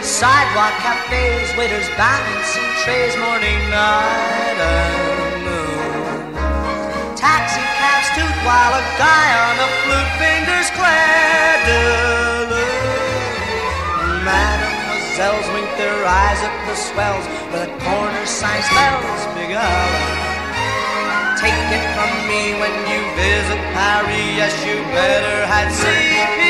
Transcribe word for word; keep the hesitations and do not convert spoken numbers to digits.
Sidewalk cafes, waiters balancing trays, morning, night, and noon. Taxi cabs toot while a guy on a flute fingers clair de lune. Mademoiselles wink their eyes at the swells where the corner sign spells Big Island. Take it from me, when you visit Paris, yes, you better have C P